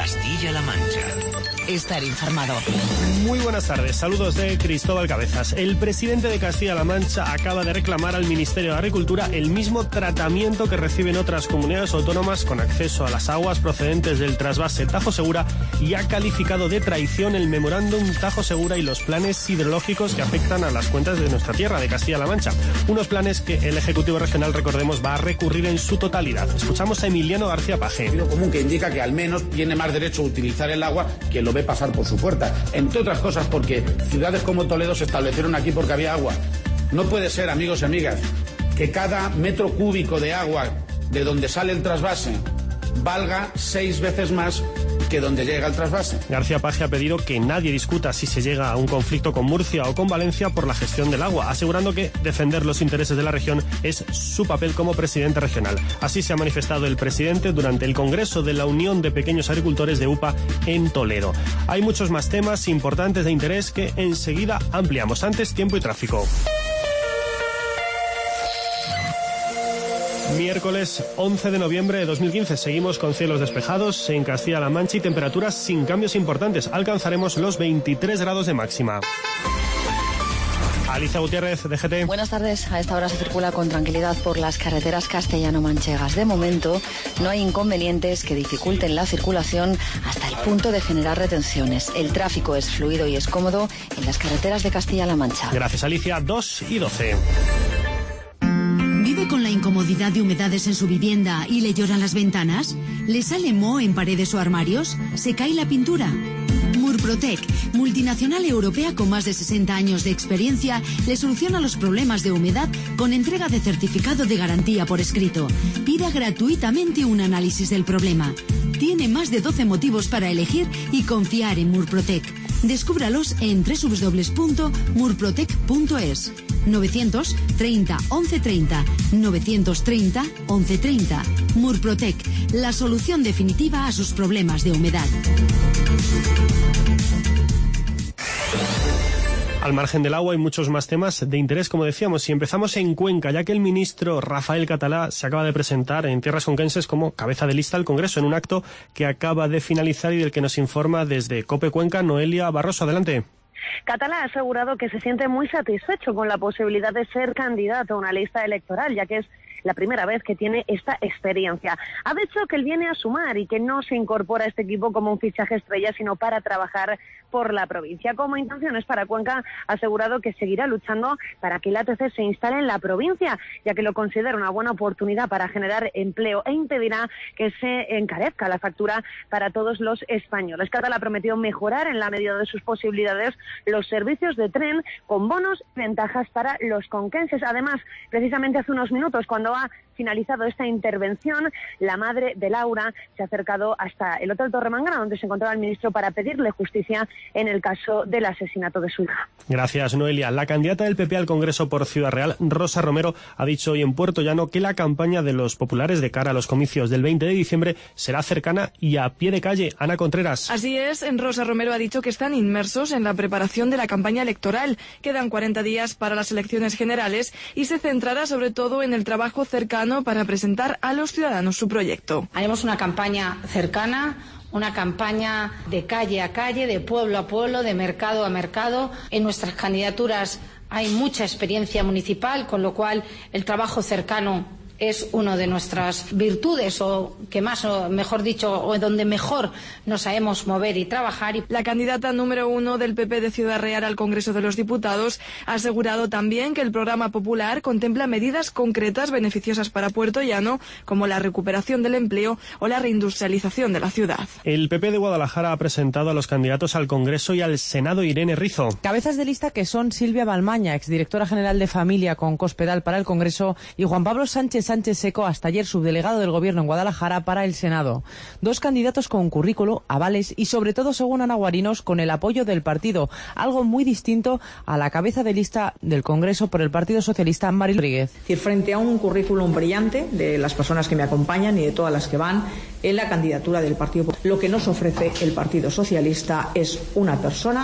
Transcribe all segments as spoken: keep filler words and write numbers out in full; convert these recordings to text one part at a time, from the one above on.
Castilla-La Mancha. Estar informado. Muy buenas tardes, saludos de Cristóbal Cabezas. El presidente de Castilla-La Mancha acaba de reclamar al Ministerio de Agricultura el mismo tratamiento que reciben otras comunidades autónomas con acceso a las aguas procedentes del trasvase Tajo Segura y ha calificado de traición el memorándum Tajo Segura y los planes hidrológicos que afectan a las cuentas de nuestra tierra, de Castilla-La Mancha. Unos planes que el Ejecutivo Regional, recordemos, va a recurrir en su totalidad. Escuchamos a Emiliano García Paje. Lo común que indica que al menos tiene más derecho a utilizar el agua quien lo ve pasar por su puerta. Entre otras cosas porque ciudades como Toledo se establecieron aquí porque había agua. No puede ser, amigos y amigas, que cada metro cúbico de agua de donde sale el trasvase valga seis veces más que donde llega el trasvase. García Paje ha pedido que nadie discuta si se llega a un conflicto con Murcia o con Valencia por la gestión del agua, asegurando que defender los intereses de la región es su papel como presidente regional. Así se ha manifestado el presidente durante el Congreso de la Unión de Pequeños Agricultores de U P A en Toledo. Hay muchos más temas importantes de interés que enseguida ampliamos. Antes, tiempo y tráfico. Miércoles once de noviembre de dos mil quince. Seguimos con cielos despejados en Castilla-La Mancha y temperaturas sin cambios importantes. Alcanzaremos los veintitrés grados de máxima. Alicia Gutiérrez, D G T. Buenas tardes. A esta hora se circula con tranquilidad por las carreteras castellano-manchegas. De momento, no hay inconvenientes que dificulten la circulación hasta el punto de generar retenciones. El tráfico es fluido y es cómodo en las carreteras de Castilla-La Mancha. Gracias, Alicia. dos y doce. ¿Vive con la incomodidad de humedades en su vivienda y le lloran las ventanas? ¿Le sale moho en paredes o armarios? ¿Se cae la pintura? Murprotec, multinacional europea con más de sesenta años de experiencia, le soluciona los problemas de humedad con entrega de certificado de garantía por escrito. Pida gratuitamente un análisis del problema. Tiene más de doce motivos para elegir y confiar en Murprotec. Descúbralos en doble u doble u doble u punto murprotec punto es. novecientos treinta once treinta, novecientos treinta once treinta. Murprotec, la solución definitiva a sus problemas de humedad. Al margen del agua hay muchos más temas de interés, como decíamos, y empezamos en Cuenca, ya que el ministro Rafael Catalá se acaba de presentar en tierras conquenses como cabeza de lista al Congreso en un acto que acaba de finalizar y del que nos informa desde COPE Cuenca Noelia Barroso. Adelante. Catalá ha asegurado que se siente muy satisfecho con la posibilidad de ser candidato a una lista electoral, ya que es la primera vez que tiene esta experiencia. Ha dicho que él viene a sumar y que no se incorpora a este equipo como un fichaje estrella, sino para trabajar por la provincia. Como intenciones para Cuenca, ha asegurado que seguirá luchando para que el A T C se instale en la provincia, ya que lo considera una buena oportunidad para generar empleo e impedirá que se encarezca la factura para todos los españoles. Catalá ha prometido mejorar en la medida de sus posibilidades los servicios de tren con bonos y ventajas para los conquenses. Además, precisamente hace unos minutos, cuando ha finalizado esta intervención, la madre de Laura se ha acercado hasta el Hotel Torremangana, donde se encontraba el ministro, para pedirle justicia en el caso del asesinato de su hija. Gracias, Noelia. La candidata del P P al Congreso por Ciudad Real, Rosa Romero, ha dicho hoy en Puerto Llano que la campaña de los populares de cara a los comicios del veinte de diciembre será cercana y a pie de calle. Ana Contreras. Así es, Rosa Romero ha dicho que están inmersos en la preparación de la campaña electoral. Quedan cuarenta días para las elecciones generales y se centrará sobre todo en el trabajo cercano para presentar a los ciudadanos su proyecto. Haremos una campaña cercana, una campaña de calle a calle, de pueblo a pueblo, de mercado a mercado. En nuestras candidaturas hay mucha experiencia municipal, con lo cual el trabajo cercano es una de nuestras virtudes, o que más, o mejor dicho, o donde mejor nos sabemos mover y trabajar. La candidata número uno del P P de Ciudad Real al Congreso de los Diputados ha asegurado también que el programa popular contempla medidas concretas beneficiosas para Puerto Llano, como la recuperación del empleo o la reindustrialización de la ciudad. El P P de Guadalajara ha presentado a los candidatos al Congreso y al Senado Irene Rizo. Cabezas de lista que son Silvia Balmaña, exdirectora general de Familia con Cospedal para el Congreso, y Juan Pablo Sánchez Sánchez Seco, hasta ayer subdelegado del Gobierno en Guadalajara para el Senado. Dos candidatos con currículo, avales y sobre todo, según Ana Guarinos, con el apoyo del partido, algo muy distinto a la cabeza de lista del Congreso por el Partido Socialista, Mari Rodríguez. Es decir, frente a un currículum brillante de las personas que me acompañan y de todas las que van en la candidatura del Partido Popular, lo que nos ofrece el Partido Socialista es una persona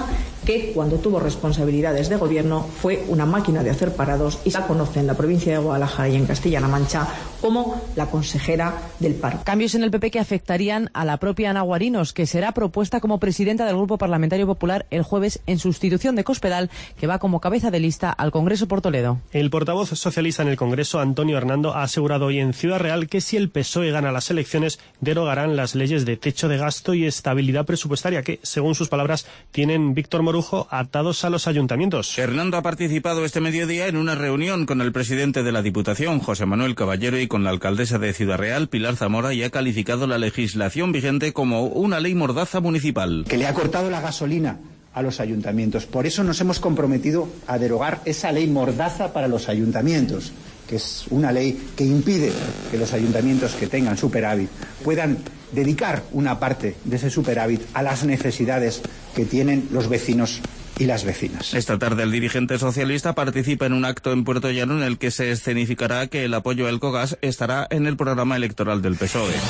que cuando tuvo responsabilidades de gobierno fue una máquina de hacer parados y se la conoce en la provincia de Guadalajara y en Castilla-La Mancha como la consejera del paro. Cambios en el P P que afectarían a la propia Ana Guarinos, que será propuesta como presidenta del Grupo Parlamentario Popular el jueves en sustitución de Cospedal, que va como cabeza de lista al Congreso por Toledo. El portavoz socialista en el Congreso, Antonio Hernando, ha asegurado hoy en Ciudad Real que si el P S O E gana las elecciones, derogarán las leyes de techo de gasto y estabilidad presupuestaria que, según sus palabras, tienen Víctor Morujo atados a los ayuntamientos. Hernando ha participado este mediodía en una reunión con el presidente de la Diputación, José Manuel Caballero, y con la alcaldesa de Ciudad Real, Pilar Zamora, y ha calificado la legislación vigente como una ley mordaza municipal. Que le ha cortado la gasolina a los ayuntamientos. Por eso nos hemos comprometido a derogar esa ley mordaza para los ayuntamientos, que es una ley que impide que los ayuntamientos que tengan superávit puedan dedicar una parte de ese superávit a las necesidades que tienen los vecinos y las vecinas. Esta tarde el dirigente socialista participa en un acto en Puerto Llano en el que se escenificará que el apoyo a Elcogas estará en el programa electoral del P S O E.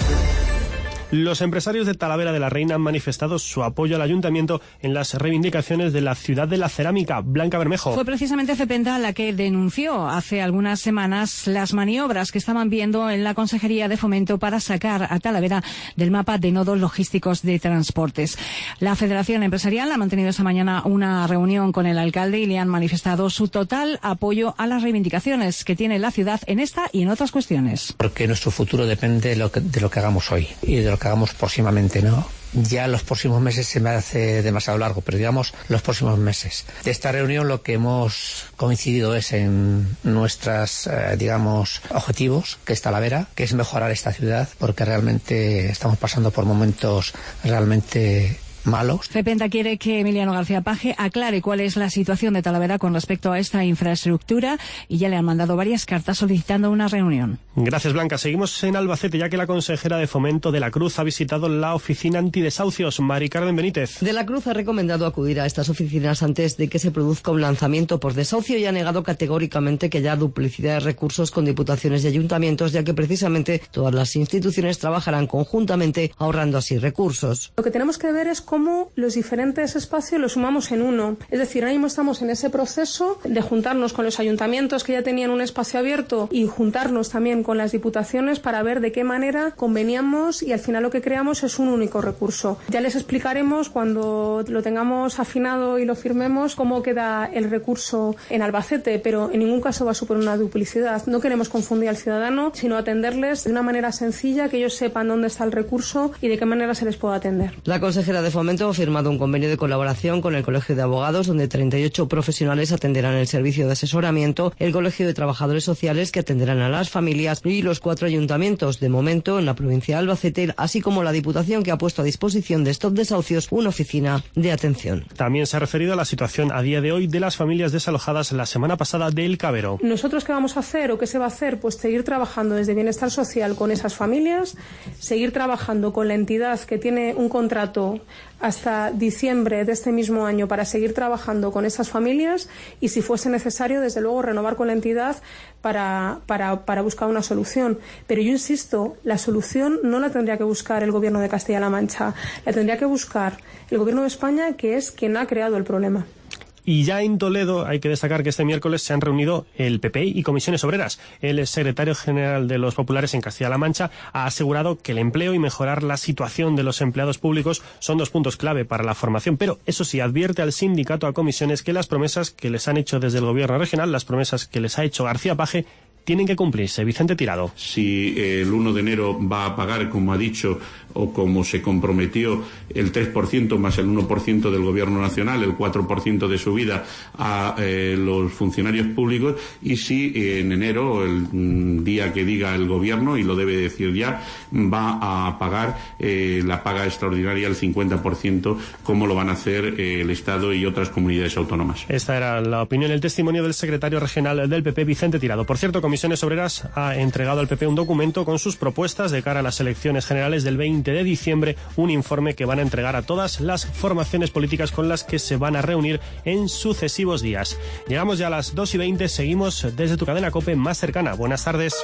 Los empresarios de Talavera de la Reina han manifestado su apoyo al ayuntamiento en las reivindicaciones de la ciudad de la cerámica. Blanca Bermejo. Fue precisamente Cepenta la que denunció hace algunas semanas las maniobras que estaban viendo en la Consejería de Fomento para sacar a Talavera del mapa de nodos logísticos de transportes. La Federación Empresarial ha mantenido esta mañana una reunión con el alcalde y le han manifestado su total apoyo a las reivindicaciones que tiene la ciudad en esta y en otras cuestiones. Porque nuestro futuro depende de lo que, de lo que hagamos hoy y de lo que hagamos próximamente, ¿no? Ya los próximos meses se me hace demasiado largo, pero digamos los próximos meses. De esta reunión lo que hemos coincidido es en nuestras, eh, digamos, objetivos, que es Talavera, que es mejorar esta ciudad, porque realmente estamos pasando por momentos realmente malos. Cepenta quiere que Emiliano García Paje aclare cuál es la situación de Talavera con respecto a esta infraestructura y ya le han mandado varias cartas solicitando una reunión. Gracias, Blanca. Seguimos en Albacete, ya que la consejera de Fomento de la Cruz ha visitado la oficina antidesahucios. Mari Carmen Benítez. De la Cruz ha recomendado acudir a estas oficinas antes de que se produzca un lanzamiento por desahucio y ha negado categóricamente que haya duplicidad de recursos con diputaciones y ayuntamientos, ya que precisamente todas las instituciones trabajarán conjuntamente ahorrando así recursos. Lo que tenemos que ver es cómo los diferentes espacios los sumamos en uno. Es decir, ahora mismo estamos en ese proceso de juntarnos con los ayuntamientos que ya tenían un espacio abierto y juntarnos también con las diputaciones para ver de qué manera conveníamos y al final lo que creamos es un único recurso. Ya les explicaremos cuando lo tengamos afinado y lo firmemos cómo queda el recurso en Albacete, pero en ningún caso va a suponer una duplicidad. No queremos confundir al ciudadano, sino atenderles de una manera sencilla, que ellos sepan dónde está el recurso y de qué manera se les puede atender. La consejera de Fomento ha firmado un convenio de colaboración con el Colegio de Abogados, donde treinta y ocho profesionales atenderán el servicio de asesoramiento, el Colegio de Trabajadores Sociales, que atenderán a las familias, y los cuatro ayuntamientos, de momento, en la provincia de Albacete, así como la Diputación, que ha puesto a disposición de Stop Desahucios una oficina de atención. También se ha referido a la situación a día de hoy de las familias desalojadas la semana pasada del Cabero. ¿Nosotros qué vamos a hacer o qué se va a hacer? Pues seguir trabajando desde Bienestar Social con esas familias, seguir trabajando con la entidad que tiene un contrato hasta diciembre de este mismo año para seguir trabajando con esas familias y, si fuese necesario, desde luego renovar con la entidad para, para, para buscar una solución. Pero yo insisto, la solución no la tendría que buscar el Gobierno de Castilla-La Mancha, la tendría que buscar el Gobierno de España, que es quien ha creado el problema. Y ya en Toledo hay que destacar que este miércoles se han reunido el P P y Comisiones Obreras. El secretario general de los populares en Castilla-La Mancha ha asegurado que el empleo y mejorar la situación de los empleados públicos son dos puntos clave para la formación, pero eso sí, advierte al sindicato a Comisiones que las promesas que les han hecho desde el gobierno regional, las promesas que les ha hecho García Paje, tienen que cumplirse. Vicente Tirado. Si el uno de enero va a pagar, como ha dicho, o como se comprometió, el tres por ciento más el uno por ciento del Gobierno Nacional, el cuatro por ciento de subida a eh, los funcionarios públicos, y si eh, en enero, el mm, día que diga el Gobierno, y lo debe decir ya, va a pagar eh, la paga extraordinaria al cincuenta por ciento, como lo van a hacer eh, el Estado y otras comunidades autónomas. Esta era la opinión, el testimonio del secretario regional del P P, Vicente Tirado. Por cierto, Comisiones Obreras ha entregado al P P un documento con sus propuestas de cara a las elecciones generales del veinte de diciembre, un informe que van a entregar a todas las formaciones políticas con las que se van a reunir en sucesivos días. Llegamos ya a las dos y veinte, seguimos desde tu cadena COPE más cercana. Buenas tardes.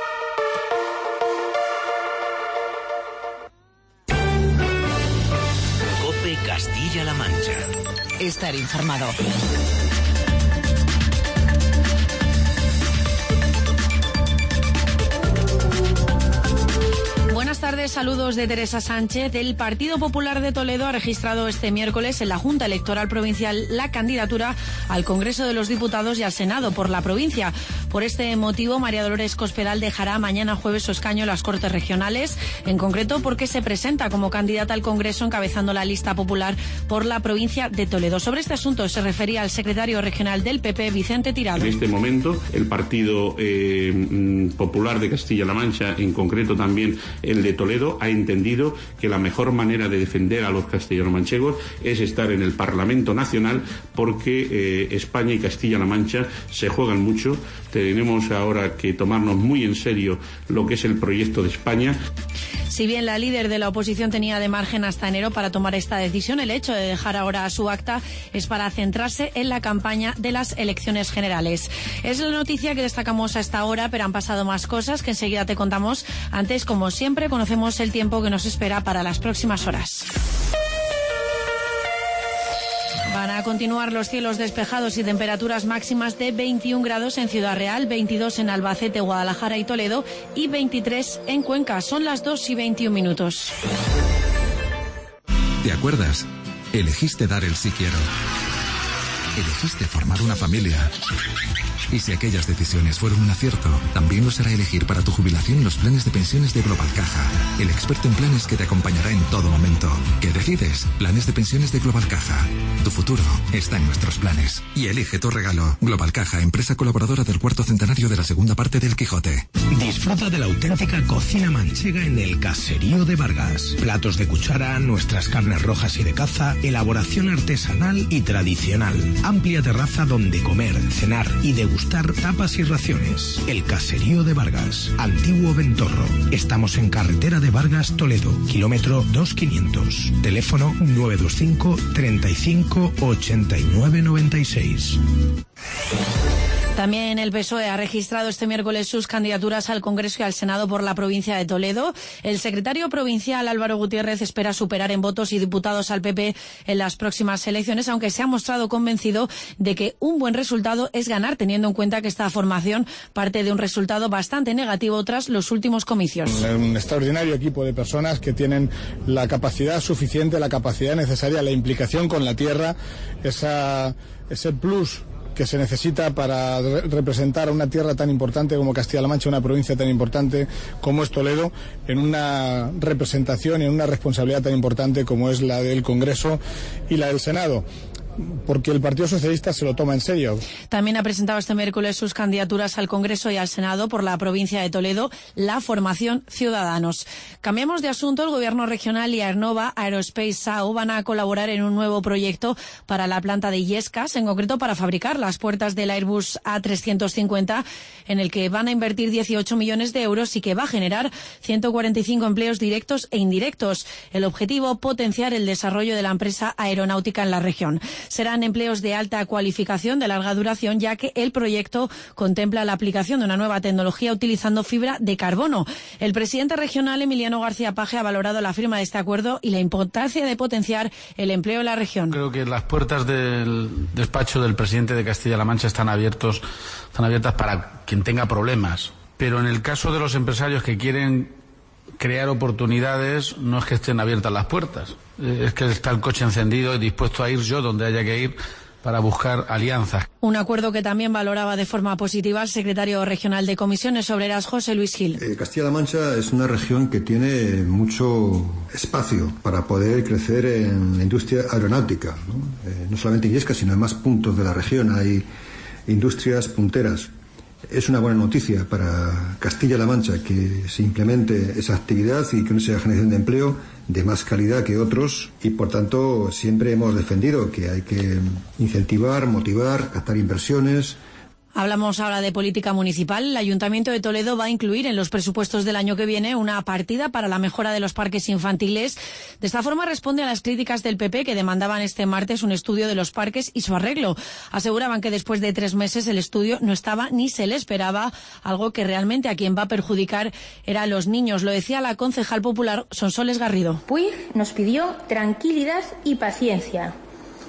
COPE Castilla-La Mancha. Estar informado. Buenas tardes, saludos de Teresa Sánchez. El Partido Popular de Toledo ha registrado este miércoles en la Junta Electoral Provincial la candidatura al Congreso de los Diputados y al Senado por la provincia. Por este motivo, María Dolores Cospedal dejará mañana jueves su escaño en las Cortes Regionales, en concreto porque se presenta como candidata al Congreso encabezando la lista popular por la provincia de Toledo. Sobre este asunto se refería al secretario regional del P P, Vicente Tirado. En este momento, el Partido eh, Popular de Castilla-La Mancha, en concreto también el de Toledo, ha entendido que la mejor manera de defender a los castellano-manchegos es estar en el Parlamento Nacional, porque eh, España y Castilla-La Mancha se juegan mucho. Tenemos ahora que tomarnos muy en serio lo que es el proyecto de España. Si bien la líder de la oposición tenía de margen hasta enero para tomar esta decisión, el hecho de dejar ahora su acta es para centrarse en la campaña de las elecciones generales. Es la noticia que destacamos a esta hora, pero han pasado más cosas que enseguida te contamos. Antes, como siempre, conocemos el tiempo que nos espera para las próximas horas. Van a continuar los cielos despejados y temperaturas máximas de veintiún grados en Ciudad Real, veintidós en Albacete, Guadalajara y Toledo y veintitrés en Cuenca. Son las dos y veintiún minutos. ¿Te acuerdas? Elegiste dar el sí quiero. Elegiste formar una familia. Y si aquellas decisiones fueron un acierto, también lo será elegir para tu jubilación los planes de pensiones de Global Caja, el experto en planes que te acompañará en todo momento. ¿Qué decides? Planes de pensiones de Global Caja. Tu futuro está en nuestros planes. Y elige tu regalo. Global Caja, empresa colaboradora del cuarto centenario de la segunda parte del Quijote. Disfruta de la auténtica cocina manchega en el Caserío de Vargas. Platos de cuchara, nuestras carnes rojas y de caza, elaboración artesanal y tradicional. Amplia terraza donde comer, cenar y degustar tapas y raciones. El Caserío de Vargas, Antiguo Ventorro. Estamos en carretera de Vargas, Toledo, kilómetro dos quinientos. Teléfono nueve dos cinco, treinta y cinco, ochenta y nueve noventa y seis. También el P S O E ha registrado este miércoles sus candidaturas al Congreso y al Senado por la provincia de Toledo. El secretario provincial Álvaro Gutiérrez espera superar en votos y diputados al P P en las próximas elecciones, aunque se ha mostrado convencido de que un buen resultado es ganar, teniendo en cuenta que esta formación parte de un resultado bastante negativo tras los últimos comicios. Un extraordinario equipo de personas que tienen la capacidad suficiente, la capacidad necesaria, la implicación con la tierra, esa, ese plus que se necesita para re representar a una tierra tan importante como Castilla-La Mancha, una provincia tan importante como es Toledo, en una representación y en una responsabilidad tan importante como es la del Congreso y la del Senado, porque el Partido Socialista se lo toma en serio. También ha presentado este miércoles sus candidaturas al Congreso y al Senado por la provincia de Toledo, la formación Ciudadanos. Cambiamos de asunto. El Gobierno regional y Aernova Aerospace S A U van a colaborar en un nuevo proyecto para la planta de Illescas, en concreto para fabricar las puertas del Airbus A trescientos cincuenta, en el que van a invertir dieciocho millones de euros y que va a generar ciento cuarenta y cinco empleos directos e indirectos. El objetivo, potenciar el desarrollo de la empresa aeronáutica en la región. Serán empleos de alta cualificación, de larga duración, ya que el proyecto contempla la aplicación de una nueva tecnología utilizando fibra de carbono. El presidente regional, Emiliano García Paje, ha valorado la firma de este acuerdo y la importancia de potenciar el empleo en la región. Creo que las puertas del despacho del presidente de Castilla-La Mancha están abiertos, están abiertas para quien tenga problemas. Pero en el caso de los empresarios que quieren crear oportunidades, no es que estén abiertas las puertas, es que está el coche encendido y dispuesto a ir yo donde haya que ir para buscar alianzas. Un acuerdo que también valoraba de forma positiva el secretario regional de Comisiones Obreras, José Luis Gil. Eh, Castilla-La Mancha es una región que tiene mucho espacio para poder crecer en la industria aeronáutica, ¿no? Eh, no solamente en Illescas, sino en más puntos de la región hay industrias punteras. Es una buena noticia para Castilla-La Mancha que se implemente esa actividad y que no sea generación de empleo de más calidad que otros, y por tanto siempre hemos defendido que hay que incentivar, motivar, captar inversiones. Hablamos ahora de política municipal. El Ayuntamiento de Toledo va a incluir en los presupuestos del año que viene una partida para la mejora de los parques infantiles. De esta forma responde a las críticas del P P, que demandaban este martes un estudio de los parques y su arreglo. Aseguraban que después de tres meses el estudio no estaba ni se le esperaba, algo que realmente a quien va a perjudicar era a los niños. Lo decía la concejal popular Sonsoles Garrido. Puig nos pidió tranquilidad y paciencia.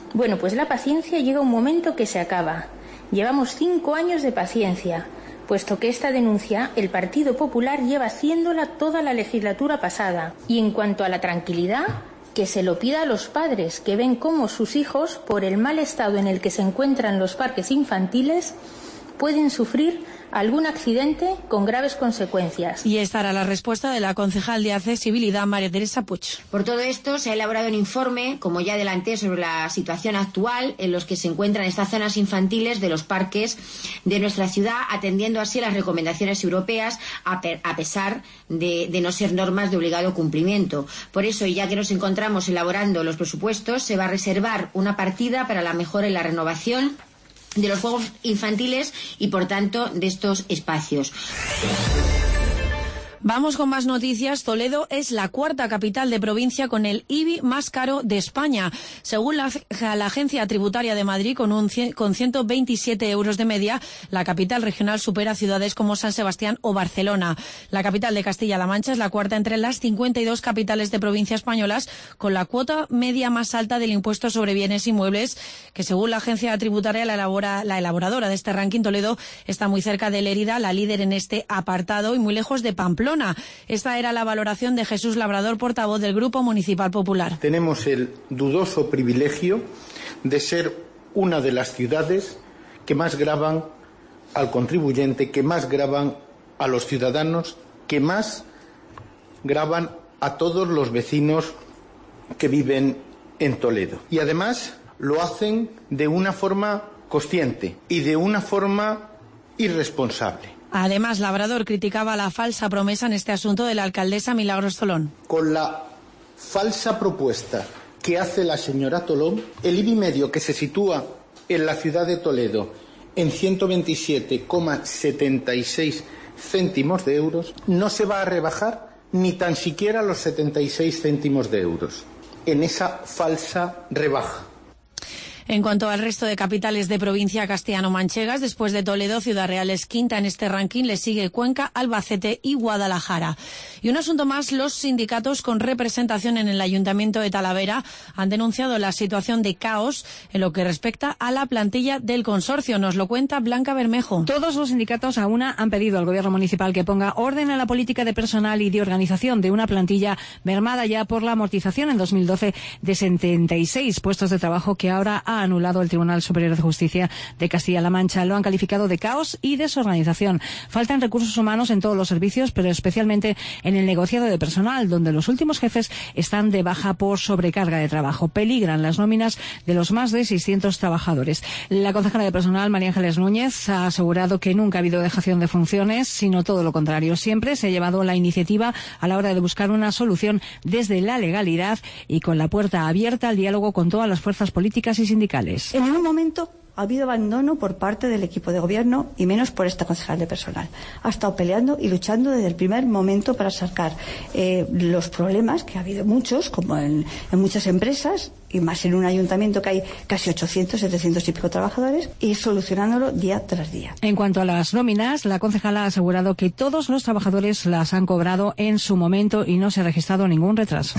Bueno, pues la paciencia llega un momento que se acaba. Llevamos cinco años de paciencia, puesto que esta denuncia el Partido Popular lleva haciéndola toda la legislatura pasada. Y en cuanto a la tranquilidad, que se lo pida a los padres, que ven cómo sus hijos, por el mal estado en el que se encuentran los parques infantiles, pueden sufrir algún accidente con graves consecuencias. Y esta era la respuesta de la concejal de Accesibilidad, María Teresa Puig. Por todo esto, se ha elaborado un informe, como ya adelanté, sobre la situación actual en los que se encuentran estas zonas infantiles de los parques de nuestra ciudad, atendiendo así las recomendaciones europeas, a, per, a pesar de, de no ser normas de obligado cumplimiento. Por eso, ya que nos encontramos elaborando los presupuestos, se va a reservar una partida para la mejora y la renovación de los juegos infantiles y, por tanto, de estos espacios. Vamos con más noticias. Toledo es la cuarta capital de provincia con el I B I más caro de España. Según la, la Agencia Tributaria de Madrid, con, un, con ciento veintisiete euros de media, la capital regional supera ciudades como San Sebastián o Barcelona. La capital de Castilla-La Mancha es la cuarta entre las cincuenta y dos capitales de provincia españolas, con la cuota media más alta del impuesto sobre bienes inmuebles, que según la Agencia Tributaria, la, elabora, la elaboradora de este ranking, Toledo está muy cerca de Lérida, la líder en este apartado, y muy lejos de Pamplona. Esta era la valoración de Jesús Labrador, portavoz del Grupo Municipal Popular. Tenemos el dudoso privilegio de ser una de las ciudades que más gravan al contribuyente, que más gravan a los ciudadanos, que más gravan a todos los vecinos que viven en Toledo. Y además lo hacen de una forma consciente y de una forma irresponsable. Además, Labrador criticaba la falsa promesa en este asunto de la alcaldesa Milagros Tolón. Con la falsa propuesta que hace la señora Tolón, el I B I medio, que se sitúa en la ciudad de Toledo en ciento veintisiete coma setenta y seis céntimos de euros, no se va a rebajar ni tan siquiera los setenta y seis céntimos de euros en esa falsa rebaja. En cuanto al resto de capitales de provincia castellano-manchegas, después de Toledo, Ciudad Real es quinta en este ranking, le sigue Cuenca, Albacete y Guadalajara. Y un asunto más, los sindicatos con representación en el Ayuntamiento de Talavera han denunciado la situación de caos en lo que respecta a la plantilla del consorcio. Nos lo cuenta Blanca Bermejo. Todos los sindicatos a una han pedido al Gobierno municipal que ponga orden a la política de personal y de organización de una plantilla mermada ya por la amortización en dos mil doce de setenta y seis puestos de trabajo que ahora ha anulado el Tribunal Superior de Justicia de Castilla-La Mancha. Lo han calificado de caos y desorganización. Faltan recursos humanos en todos los servicios, pero especialmente en el negociado de personal, donde los últimos jefes están de baja por sobrecarga de trabajo. Peligran las nóminas de los más de seiscientos trabajadores. La concejala de personal, María Ángeles Núñez, ha asegurado que nunca ha habido dejación de funciones, sino todo lo contrario. Siempre se ha llevado la iniciativa a la hora de buscar una solución desde la legalidad y con la puerta abierta al diálogo con todas las fuerzas políticas y sindicales. En ningún momento ha habido abandono por parte del equipo de gobierno y menos por esta concejal de personal. Ha estado peleando y luchando desde el primer momento para sacar eh, los problemas, que ha habido muchos, como en, en muchas empresas, y más en un ayuntamiento que hay casi ochocientos, setecientos y pico trabajadores, y solucionándolo día tras día. En cuanto a las nóminas, la concejala ha asegurado que todos los trabajadores las han cobrado en su momento y no se ha registrado ningún retraso.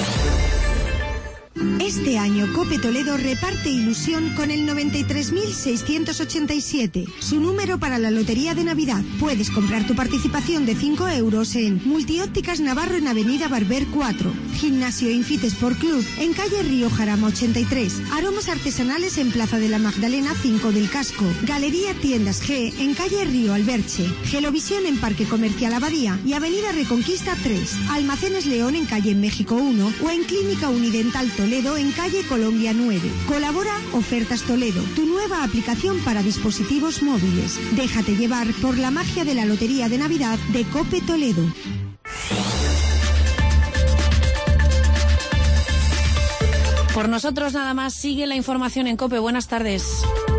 Este año COPE Toledo reparte ilusión con el noventa y tres mil seiscientos ochenta y siete, su número para la Lotería de Navidad. Puedes comprar tu participación de cinco euros en Multiópticas Navarro en Avenida Barber cuatro, Gimnasio Infit Sport Club en calle Río Jarama ochenta y tres, Aromas Artesanales en Plaza de la Magdalena cinco del Casco, Galería Tiendas G en calle Río Alberche, Gelovisión en Parque Comercial Abadía y Avenida Reconquista tres, Almacenes León en calle México uno o en Clínica Unidental Toledo en calle Colombia nueve. Colabora Ofertas Toledo, tu nueva aplicación para dispositivos móviles. Déjate llevar por la magia de la Lotería de Navidad de COPE Toledo. Por nosotros nada más, sigue la información en COPE. Buenas tardes.